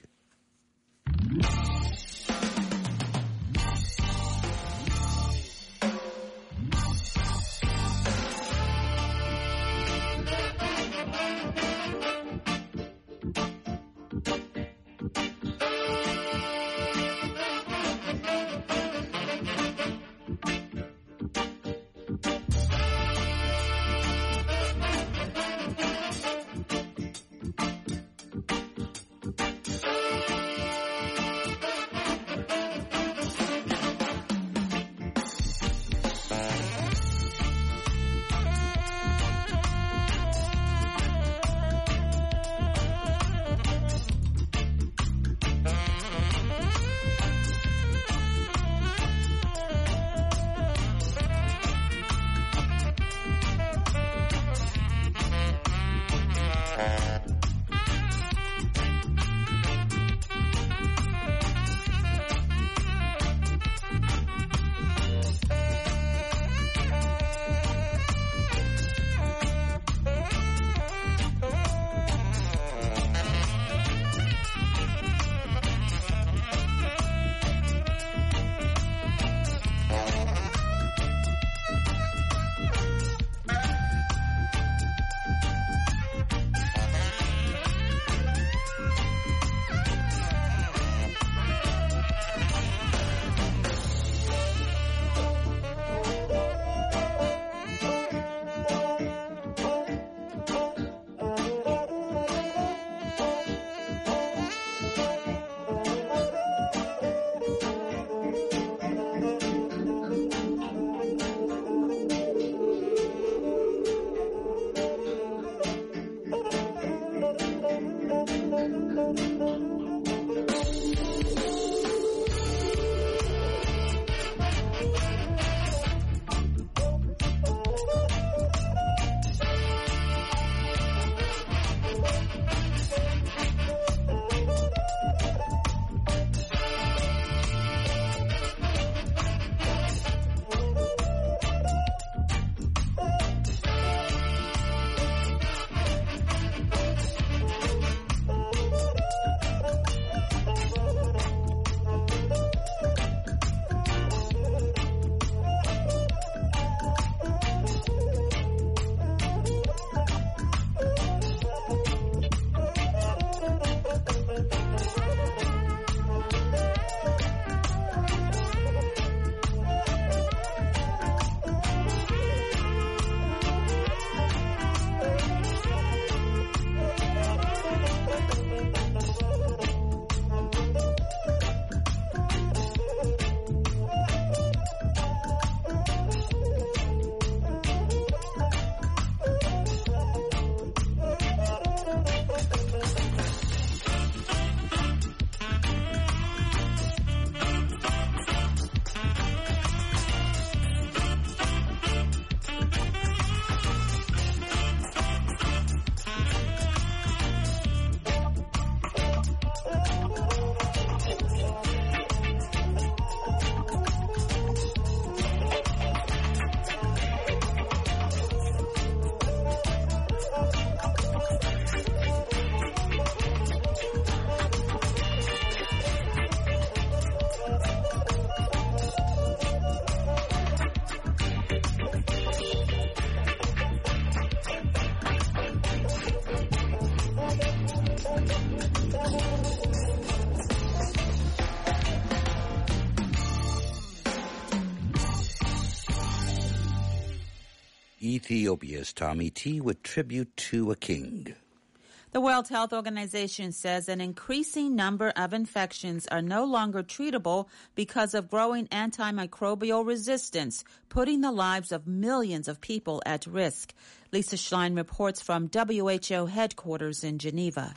Ethiopia's Tommy T with tribute to a king. The World Health Organization says an increasing number of infections are no longer treatable because of growing antimicrobial resistance, putting the lives of millions of people at risk. Lisa Schlein reports from W H O headquarters in Geneva.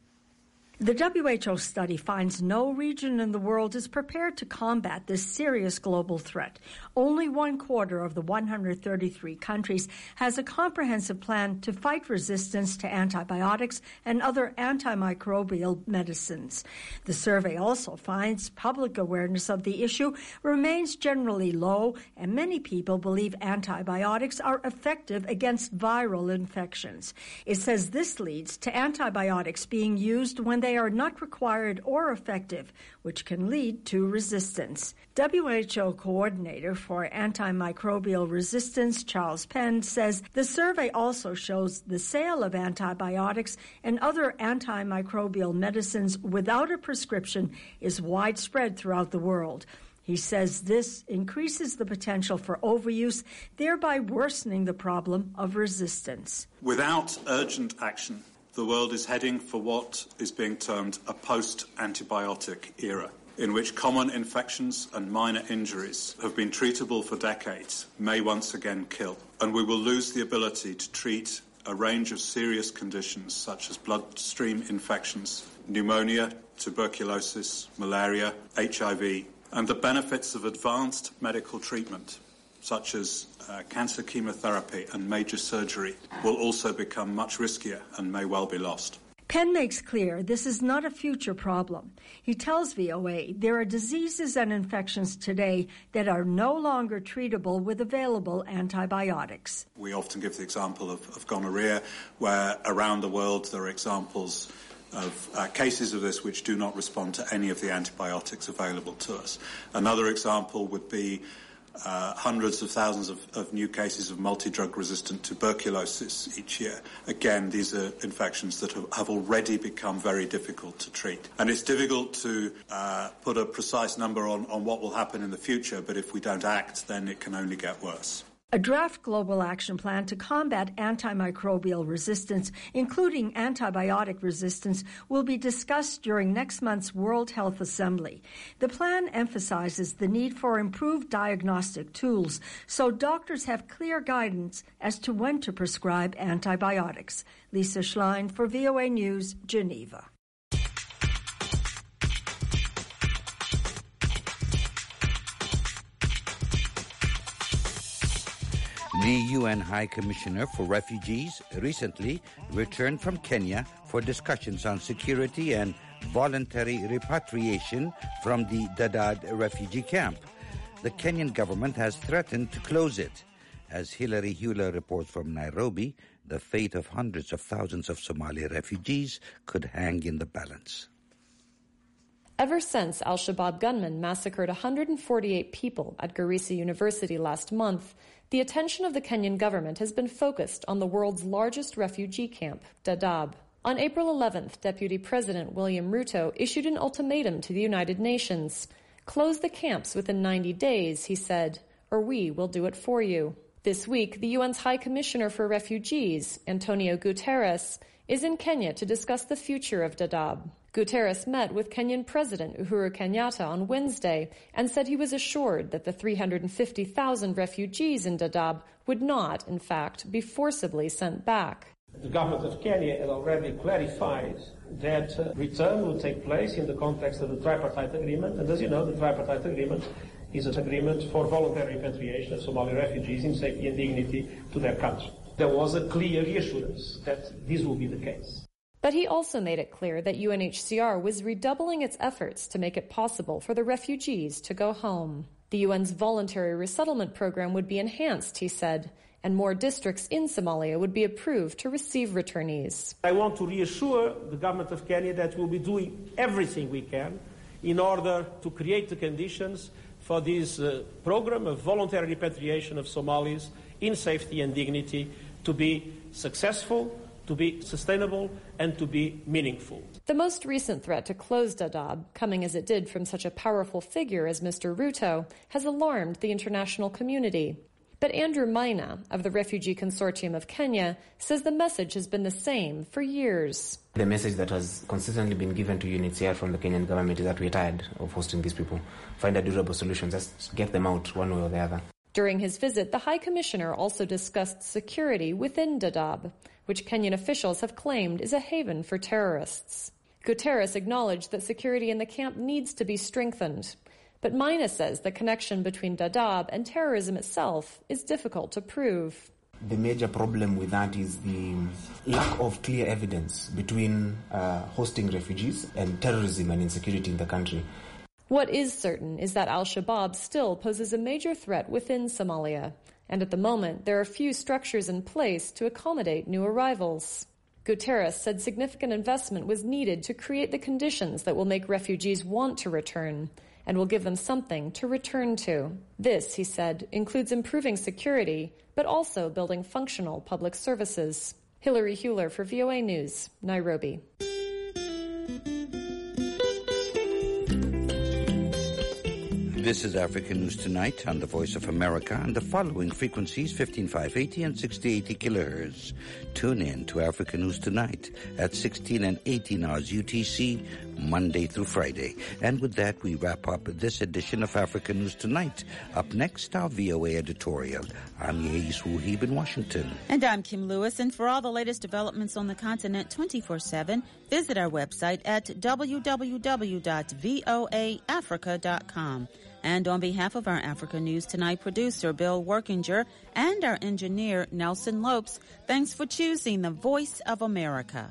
The W H O study finds no region in the world is prepared to combat this serious global threat. Only one quarter of the one hundred thirty-three countries has a comprehensive plan to fight resistance to antibiotics and other antimicrobial medicines. The survey also finds public awareness of the issue remains generally low, and many people believe antibiotics are effective against viral infections. It says this leads to antibiotics being used when they are not required or effective, which can lead to resistance. W H O coordinator for antimicrobial resistance, Charles Penn, says the survey also shows the sale of antibiotics and other antimicrobial medicines without a prescription is widespread throughout the world. He says this increases the potential for overuse, thereby worsening the problem of resistance. Without urgent action, the world is heading for what is being termed a post-antibiotic era, in which common infections and minor injuries have been treatable for decades, may once again kill. And we will lose the ability to treat a range of serious conditions such as bloodstream infections, pneumonia, tuberculosis, malaria, H I V, and the benefits of advanced medical treatment such as uh, cancer chemotherapy and major surgery, will also become much riskier and may well be lost. Penn makes clear this is not a future problem. He tells V O A there are diseases and infections today that are no longer treatable with available antibiotics. We often give the example of, of gonorrhea, where around the world there are examples of uh, cases of this which do not respond to any of the antibiotics available to us. Another example would be Uh, hundreds of thousands of, of new cases of multi-drug resistant tuberculosis each year. Again, these are infections that have, have already become very difficult to treat. And it's difficult to uh, put a precise number on, on what will happen in the future, but if we don't act, then it can only get worse. A draft global action plan to combat antimicrobial resistance, including antibiotic resistance, will be discussed during next month's World Health Assembly. The plan emphasizes the need for improved diagnostic tools so doctors have clear guidance as to when to prescribe antibiotics. Lisa Schlein for V O A News, Geneva. The U N High Commissioner for Refugees recently returned from Kenya for discussions on security and voluntary repatriation from the Dadaab refugee camp. The Kenyan government has threatened to close it. As Hilary Hewler reports from Nairobi, the fate of hundreds of thousands of Somali refugees could hang in the balance. Ever since al-Shabaab gunmen massacred one hundred forty-eight people at Garissa University last month, the attention of the Kenyan government has been focused on the world's largest refugee camp, Dadaab. On April eleventh, Deputy President William Ruto issued an ultimatum to the United Nations. Close the camps within ninety days, he said, or we will do it for you. This week, the U N's High Commissioner for Refugees, Antonio Guterres, is in Kenya to discuss the future of Dadaab. Guterres met with Kenyan President Uhuru Kenyatta on Wednesday and said he was assured that the three hundred fifty thousand refugees in Dadaab would not, in fact, be forcibly sent back. The government of Kenya has already clarified that uh, return will take place in the context of the tripartite agreement. And as you know, the tripartite agreement is an agreement for voluntary repatriation of Somali refugees in safety and dignity to their country. There was a clear reassurance that this will be the case. But he also made it clear that U N H C R was redoubling its efforts to make it possible for the refugees to go home. The U N's voluntary resettlement program would be enhanced, he said, and more districts in Somalia would be approved to receive returnees. I want to reassure the government of Kenya that we'll be doing everything we can in order to create the conditions for this uh, program of voluntary repatriation of Somalis in safety and dignity to be successful, to be sustainable, and to be meaningful. The most recent threat to close Dadaab, coming as it did from such a powerful figure as Mister Ruto, has alarmed the international community. But Andrew Maina of the Refugee Consortium of Kenya says the message has been the same for years. The message that has consistently been given to U N H C R from the Kenyan government is that we're tired of hosting these people. Find a durable solution, just get them out one way or the other. During his visit, the High Commissioner also discussed security within Dadaab, which Kenyan officials have claimed is a haven for terrorists. Guterres acknowledged that security in the camp needs to be strengthened. But Maina says the connection between Dadaab and terrorism itself is difficult to prove. The major problem with that is the lack of clear evidence between uh, hosting refugees and terrorism and insecurity in the country. What is certain is that al-Shabaab still poses a major threat within Somalia, and at the moment there are few structures in place to accommodate new arrivals. Guterres said significant investment was needed to create the conditions that will make refugees want to return, and will give them something to return to. This, he said, includes improving security, but also building functional public services. Hilary Hewler for V O A News, Nairobi. This is Africa News Tonight on the Voice of America and the following frequencies, fifteen five eighty and sixty eighty kilohertz. Tune in to Africa News Tonight at sixteen and eighteen hours U T C, Monday through Friday. And with that, we wrap up this edition of Africa News Tonight. Up next, our V O A editorial. I'm Yeis Wuhib in Washington. And I'm Kim Lewis. And for all the latest developments on the continent twenty-four seven, visit our website at w w w dot voa africa dot com. And on behalf of our Africa News Tonight producer, Bill Workinger, and our engineer, Nelson Lopes, thanks for choosing the Voice of America.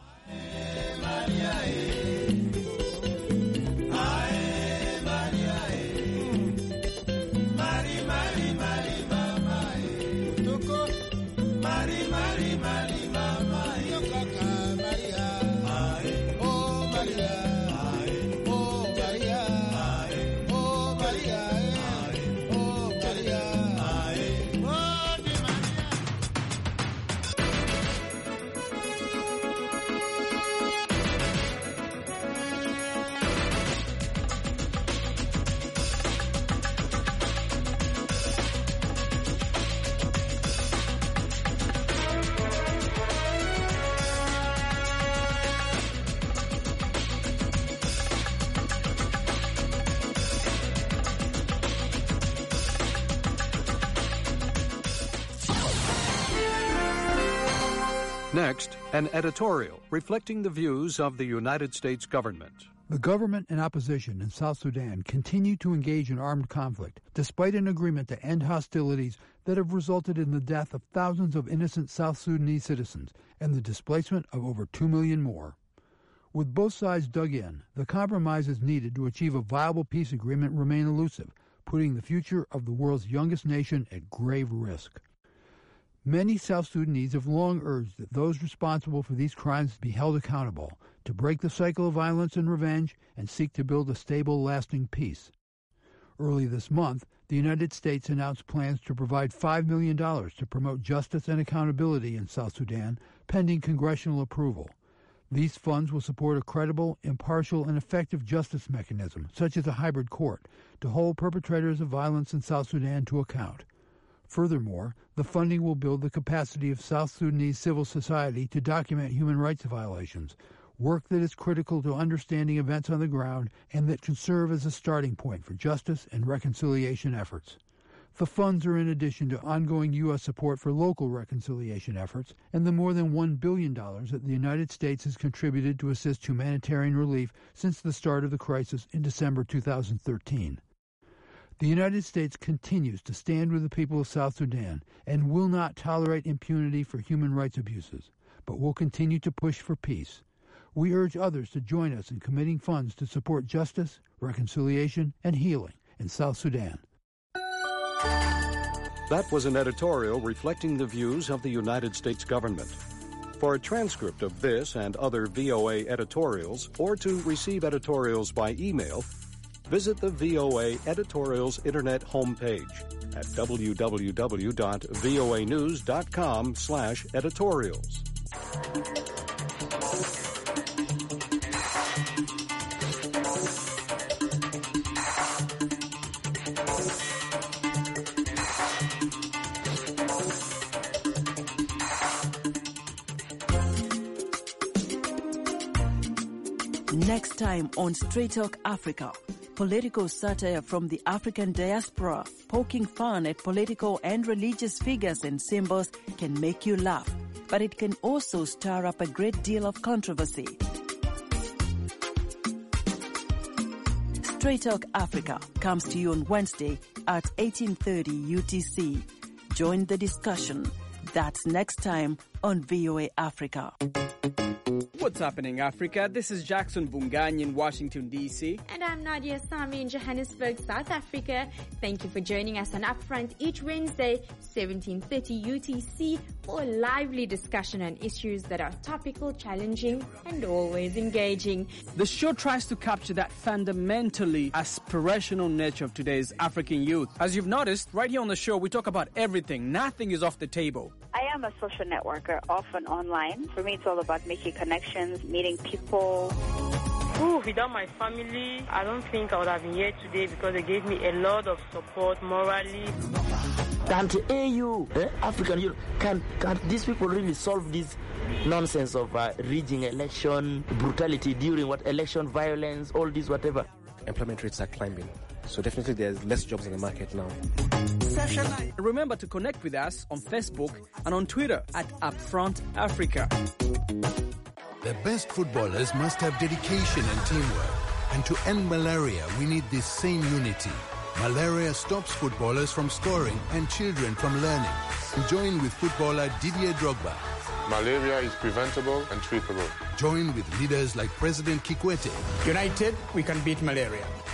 Next, an editorial reflecting the views of the United States government. The government and opposition in South Sudan continue to engage in armed conflict, despite an agreement to end hostilities that have resulted in the death of thousands of innocent South Sudanese citizens and the displacement of over two million more. With both sides dug in, the compromises needed to achieve a viable peace agreement remain elusive, putting the future of the world's youngest nation at grave risk. Many South Sudanese have long urged that those responsible for these crimes be held accountable, to break the cycle of violence and revenge and seek to build a stable, lasting peace. Early this month, the United States announced plans to provide five million dollars to promote justice and accountability in South Sudan, pending congressional approval. These funds will support a credible, impartial, and effective justice mechanism, such as a hybrid court, to hold perpetrators of violence in South Sudan to account. Furthermore, the funding will build the capacity of South Sudanese civil society to document human rights violations, work that is critical to understanding events on the ground and that can serve as a starting point for justice and reconciliation efforts. The funds are in addition to ongoing U S support for local reconciliation efforts and the more than one billion dollars that the United States has contributed to assist humanitarian relief since the start of the crisis in December two thousand thirteen. The United States continues to stand with the people of South Sudan and will not tolerate impunity for human rights abuses, but will continue to push for peace. We urge others to join us in committing funds to support justice, reconciliation, and healing in South Sudan. That was an editorial reflecting the views of the United States government. For a transcript of this and other V O A editorials, or to receive editorials by email, visit the V O A Editorials Internet homepage at w w w dot voa news dot com slash editorials. Next time on Straight Talk Africa, political satire from the African diaspora, poking fun at political and religious figures and symbols can make you laugh, but it can also stir up a great deal of controversy. Straight Talk Africa comes to you on Wednesday at eighteen thirty U T C. Join the discussion. That's next time on V O A Africa. What's happening, Africa? This is Jackson Bungani in Washington, D C. And I'm Nadia Sami in Johannesburg, South Africa. Thank you for joining us on Upfront each Wednesday, seventeen thirty U T C, for a lively discussion on issues that are topical, challenging, and always engaging. The show tries to capture that fundamentally aspirational nature of today's African youth. As you've noticed, right here on the show, we talk about everything. Nothing is off the table. I am a social networker, often online. For me, it's all about making connections, meeting people. Ooh, without my family, I don't think I would have been here today because they gave me a lot of support morally. Can't A U, eh, African Union, can, can these people really solve this nonsense of uh, rigging election, brutality during what election, violence, all this, whatever? Employment rates are climbing. So definitely there's less jobs in the market now. Remember to connect with us on Facebook and on Twitter at Upfront Africa. The best footballers must have dedication and teamwork. And to end malaria, we need this same unity. Malaria stops footballers from scoring and children from learning. Join with footballer Didier Drogba. Malaria is preventable and treatable. Join with leaders like President Kikwete. United, we can beat malaria.